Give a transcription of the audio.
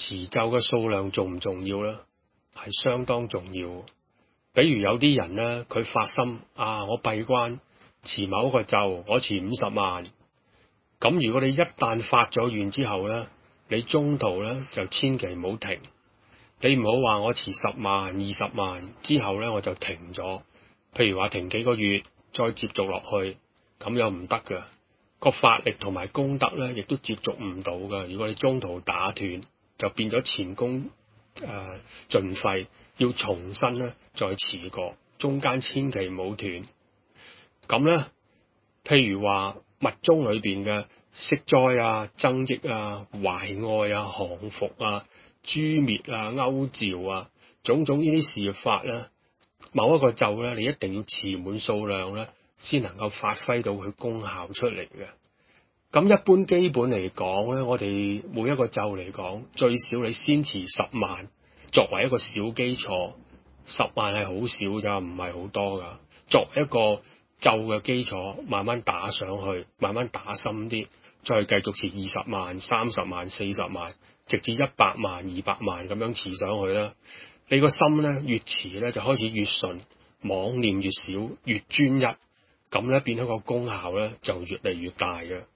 持咒嘅數量重唔重要咧？係相當重要。比如有啲人咧，佢發心我閉關持某一個咒，我持50萬。咁如果你一旦發咗願之後咧，你中途咧就千祈唔好停。你唔好話我持10萬、20萬之後咧我就停咗。譬如話停幾個月，再接續落去，咁又唔得㗎。個法力同埋功德咧，亦都接續唔到㗎。如果你中途打斷，就變咗前功盡廢，要重新咧再持過，中間千祈唔好斷。咁咧，譬如話密宗裏邊嘅息災啊、增益啊、懷愛啊、降伏啊、誅滅啊、勾召啊，種種呢啲事法咧，某一個咒咧，你一定要持滿數量咧，先能夠發揮到佢功效出嚟嘅。咁一般基本嚟講咧，我哋每一個咒嚟講，最少你先持10萬作為一個小基礎，10萬係好少咋，唔係好多噶。作為一個咒嘅基礎，慢慢打上去，慢慢打深啲，再繼續持20萬、30萬、40萬，直至100萬、200萬咁樣持上去啦。你個心咧越持咧就開始越順，妄念越少，越專一，咁咧變咗個功效咧就越嚟越大嘅。